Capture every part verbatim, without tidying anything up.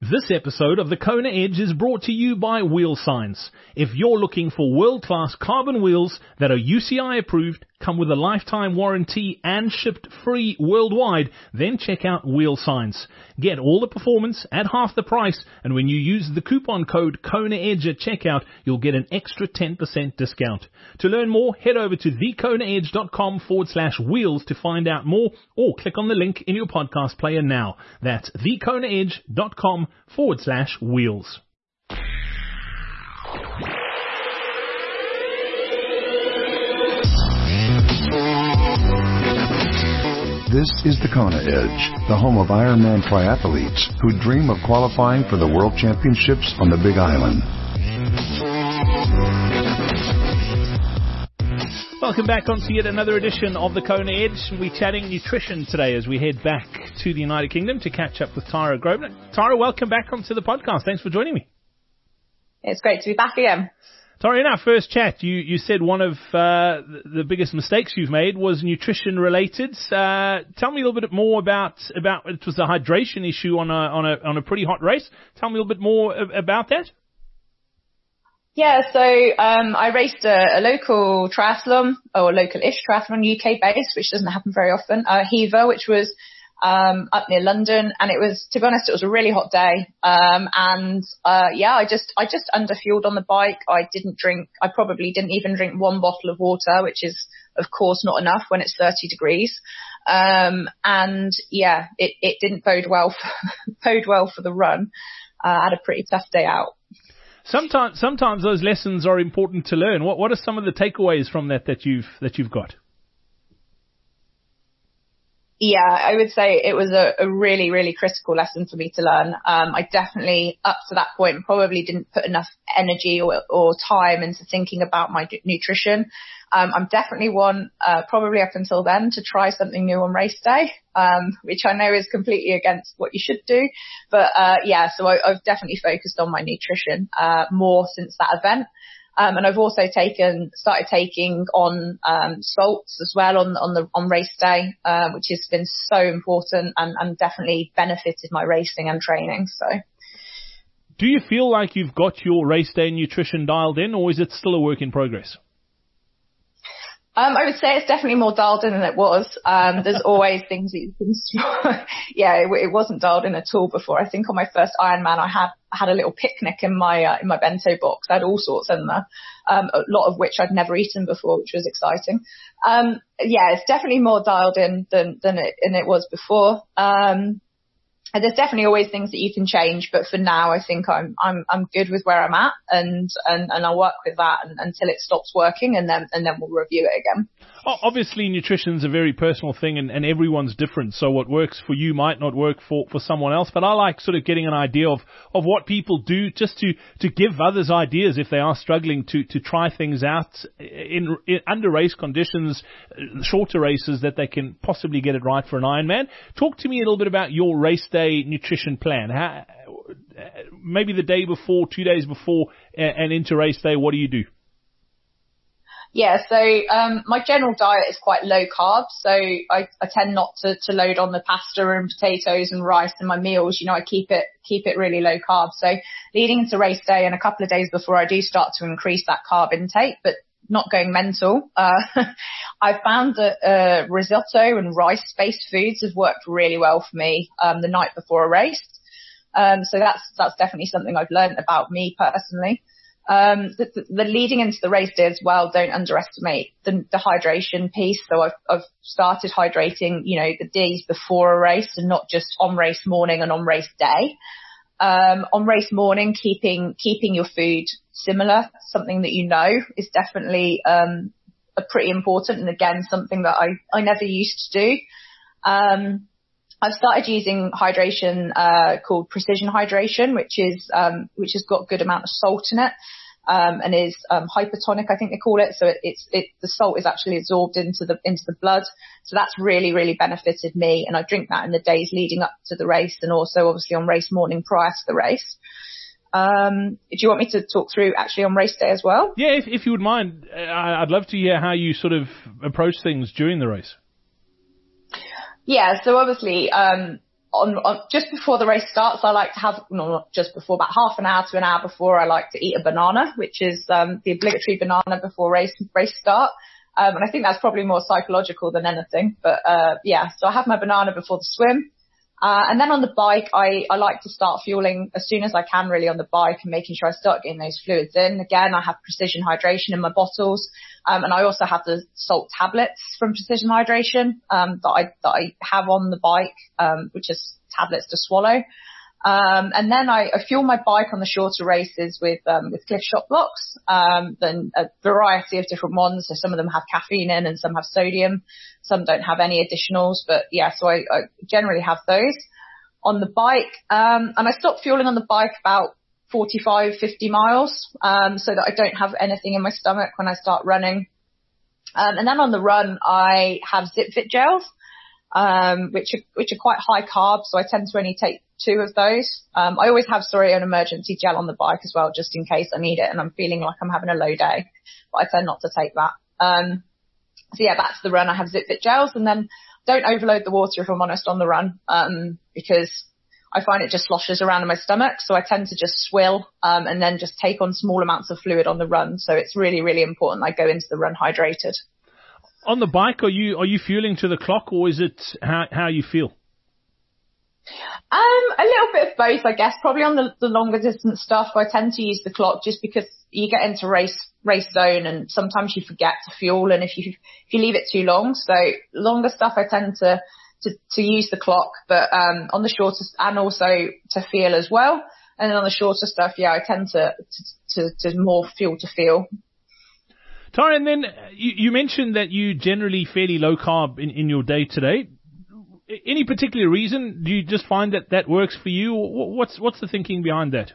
This episode of the Kona Edge is brought to you by Wheel Science. If you're looking for world-class carbon wheels that are U C I approved, come with a lifetime warranty and shipped free worldwide, then check out Wheel Science. Get all the performance at half the price, and when you use the coupon code KONAEDGE at checkout, you'll get an extra ten percent discount. To learn more, head over to thekonaedge.com forward slash wheels to find out more, or click on the link in your podcast player now. That's thekonaedge.com forward slash wheels. This is the Kona Edge, the home of Ironman triathletes who dream of qualifying for the World Championships on the Big Island. Welcome back on to yet another edition of the Kona Edge. We're chatting nutrition today as we head back to the United Kingdom to catch up with Tara Grosvenor. Tara, welcome back onto the podcast. Thanks for joining me. It's great to be back again. Tara, in our first chat, you, you said one of uh, the biggest mistakes you've made was nutrition related. Uh, tell me a little bit more about about it was a hydration issue on a on a on a pretty hot race. Tell me a little bit more about that. Yeah, so um, I raced a, a local triathlon, or a local-ish triathlon, U K-based, which doesn't happen very often, uh, Hever, which was um, up near London, and it was, to be honest, it was a really hot day, um, and uh, yeah, I just I just underfueled on the bike. I didn't drink, I probably didn't even drink one bottle of water, which is, of course, not enough when it's thirty degrees, um, and yeah, it, it didn't bode well for, bode well for the run. Uh, I had a pretty tough day out. Sometimes, sometimes those lessons are important to learn. What, what are some of the takeaways from that that you've that you've got? Yeah, I would say it was a, a really, really critical lesson for me to learn. Um, I definitely, up to that point, probably didn't put enough energy or, or time into thinking about my d- nutrition. Um, I'm definitely one, uh, probably up until then, to try something new on race day, um, which I know is completely against what you should do. But, uh, yeah, so I, I've definitely focused on my nutrition, uh, more since that event. Um, and I've also taken, started taking on, um, salts as well on, on the, on race day, uh, which has been so important and, and definitely benefited my racing and training. So. Do you feel like you've got your race day nutrition dialed in, or is it still a work in progress? Um, I would say it's definitely more dialed in than it was. Um, there's always things that you can, yeah, it, it wasn't dialed in at all before. I think on my first Ironman, I had, I had a little picnic in my, uh, in my bento box. I had all sorts in there, um, a lot of which I'd never eaten before, which was exciting. Um, yeah, it's definitely more dialed in than, than it, than it was before. Um, And there's definitely always things that you can change, but for now, I think I'm I'm I'm good with where I'm at, and and, and I'll work with that and, until it stops working, and then and then we'll review it again. Obviously, nutrition's a very personal thing, and, and everyone's different. So what works for you might not work for, for someone else. But I like sort of getting an idea of, of what people do, just to, to give others ideas if they are struggling to, to try things out in, in under race conditions, shorter races, that they can possibly get it right for an Ironman. Talk to me a little bit about your race day nutrition plan. How, maybe the day before, two days before, and into race day, what do you do? Yeah, so um, my general diet is quite low carb, so I, I tend not to, to load on the pasta and potatoes and rice in my meals. You know, I keep it keep it really low carb. So leading into race day and a couple of days before, I do start to increase that carb intake, but not going mental. Uh, I found that uh, risotto and rice-based foods have worked really well for me um, the night before a race. Um, so that's that's definitely something I've learned about me personally. Um, the, the, the leading into the race day as well, don't underestimate the, the hydration piece. So I've, I've started hydrating, you know, the days before a race and not just on race morning and on race day. Um, on race morning, keeping, keeping your food similar, something that you know is definitely, um, a pretty important. And again, something that I, I never used to do. Um, I've started using hydration, uh, called precision hydration, which is, um, which has got a good amount of salt in it, um, and is, um, hypertonic, I think they call it. So it, it's, it, the salt is actually absorbed into the, into the blood. So that's really, really benefited me. And I drink that in the days leading up to the race, and also obviously on race morning prior to the race. Um, do you want me to talk through actually on race day as well? Yeah, if, if you would mind, I'd love to hear how you sort of approach things during the race. Yeah, so obviously, um, on, on just before the race starts, I like to have, no, not just before, about half an hour to an hour before, I like to eat a banana, which is um, the obligatory banana before race race start. Um, and I think that's probably more psychological than anything. But uh, yeah, so I have my banana before the swim. Uh, and then on the bike, I, I like to start fueling as soon as I can really on the bike and making sure I start getting those fluids in. Again, I have Precision Hydration in my bottles. Um, and I also have the salt tablets from Precision Hydration, um, that I, that I have on the bike, um, which is tablets to swallow. Um, and then I, I fuel my bike on the shorter races with, um, with Clif Shot blocks, um, then a variety of different ones. So some of them have caffeine in and some have sodium. Some don't have any additionals, but yeah, so I, I generally have those on the bike. Um, and I stop fueling on the bike about forty-five, fifty miles, um, so that I don't have anything in my stomach when I start running. Um, and then on the run, I have ZipFit gels, um, which are, which are quite high carb. So I tend to only take two of those. Um, I always have, sorry, an emergency gel on the bike as well, just in case I need it and I'm feeling like I'm having a low day, but I tend not to take that. Um, so yeah, that's the run. I have ZipFit gels, and then don't overload the water if I'm honest on the run, um, because I find it just sloshes around in my stomach. So I tend to just swill, um, and then just take on small amounts of fluid on the run. So it's really, really important I go into the run hydrated. On the bike, are you, are you fueling to the clock, or is it how, how you feel? Um, a little bit of both, I guess. Probably on the, the longer distance stuff, I tend to use the clock just because you get into race race zone and sometimes you forget to fuel, and if you if you leave it too long. So longer stuff, I tend to to, to use the clock, but um, on the shorter and also to feel as well. And then on the shorter stuff, yeah, I tend to to, to, to more fuel to feel. Tara, and then you, you mentioned that you generally fairly low carb in, in your day today. Any particular reason? Do you just find that that works for you? What's what's the thinking behind that?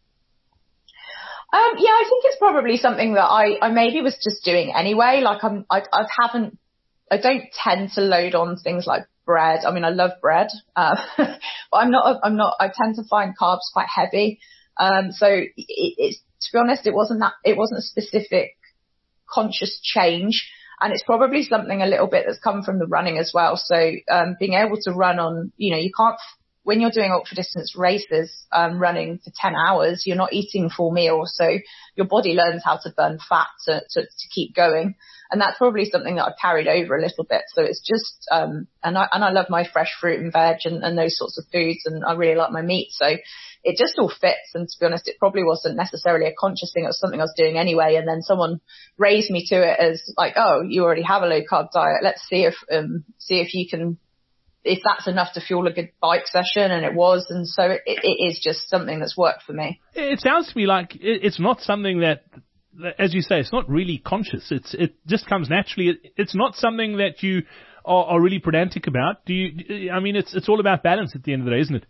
Um, yeah, I think it's probably something that I, I maybe was just doing anyway. Like I'm, I, I haven't, I don't tend to load on things like bread. I mean, I love bread, uh, but I'm not, I'm not, I tend to find carbs quite heavy. Um, so it, it's, to be honest, it wasn't that, it wasn't a specific conscious change. And it's probably something a little bit that's come from the running as well. So, um, being able to run on, you know, you can't, when you're doing ultra distance races, um, running for ten hours, you're not eating full meals. So your body learns how to burn fat to, to, to keep going. And that's probably something that I've carried over a little bit. So it's just, um, and I, and I love my fresh fruit and veg and, and those sorts of foods. And I really like my meat. So it just all fits. And to be honest, it probably wasn't necessarily a conscious thing. It was something I was doing anyway. And then someone raised me to it as like, oh, you already have a low carb diet. Let's see if, um, see if you can, if that's enough to fuel a good bike session. And it was. And so it, it is just something that's worked for me. It sounds to me like it's not something that, as you say, it's not really conscious. It's, it just comes naturally. It, it's not something that you are, are really pedantic about. Do you, I mean, it's, it's all about balance at the end of the day, isn't it?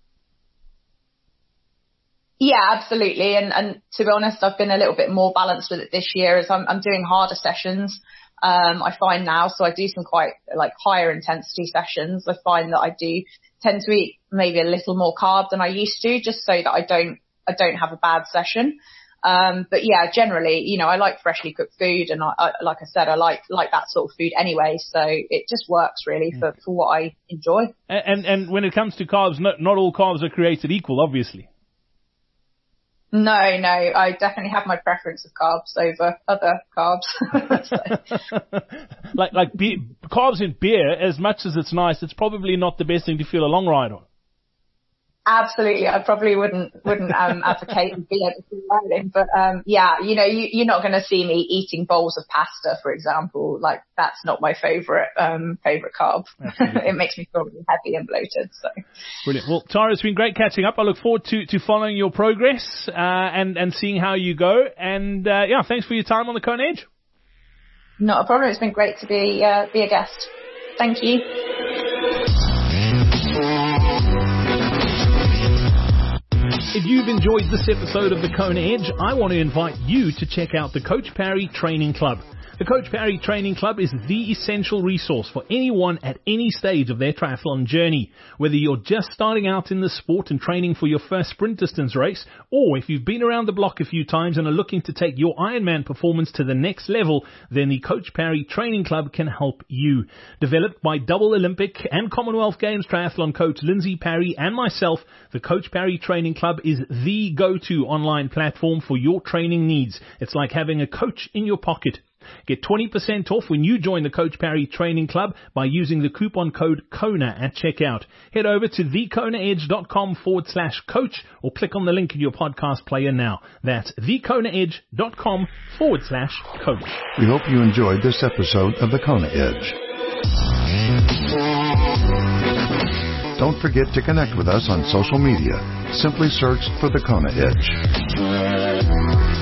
Yeah, absolutely. And, and to be honest, I've been a little bit more balanced with it this year as I'm, I'm doing harder sessions. Um, I find now, so I do some quite like higher intensity sessions. I find that I do tend to eat maybe a little more carb than I used to, just so that I don't, I don't have a bad session. Um, but yeah, generally, you know, I like freshly cooked food, and I, I, like I said, I like, like that sort of food anyway. So it just works really for, for what I enjoy. And, and, and when it comes to carbs, not, not all carbs are created equal, obviously. No, no, I definitely have my preference of carbs over other carbs. like, like beer, carbs in beer, as much as it's nice, it's probably not the best thing to feel a long ride on. Absolutely. I probably wouldn't, wouldn't, um, advocate beer before riding, but, um, yeah, you know, you, you're not going to see me eating bowls of pasta, for example. Like, that's not my favorite, um, favorite carb. It makes me feel really heavy and bloated, so. Brilliant. Well, Tara, it's been great catching up. I look forward to, to following your progress, uh, and, and seeing how you go. And, uh, yeah, thanks for your time on the Kona Edge. Not a problem. It's been great to be, uh, be a guest. Thank you. If you've enjoyed this episode of the Kona Edge, I want to invite you to check out the Coach Parry Training Club. The Coach Parry Training Club is the essential resource for anyone at any stage of their triathlon journey. Whether you're just starting out in the sport and training for your first sprint distance race, or if you've been around the block a few times and are looking to take your Ironman performance to the next level, then the Coach Parry Training Club can help you. Developed by double Olympic and Commonwealth Games triathlon coach Lindsay Parry and myself, the Coach Parry Training Club is the go-to online platform for your training needs. It's like having a coach in your pocket. Get twenty percent off when you join the Coach Parry Training Club by using the coupon code KONA at checkout. Head over to thekonaedge.com forward slash coach or click on the link in your podcast player now. That's thekonaedge.com forward slash coach. We hope you enjoyed this episode of the Kona Edge. Don't forget to connect with us on social media. Simply search for the Kona Edge.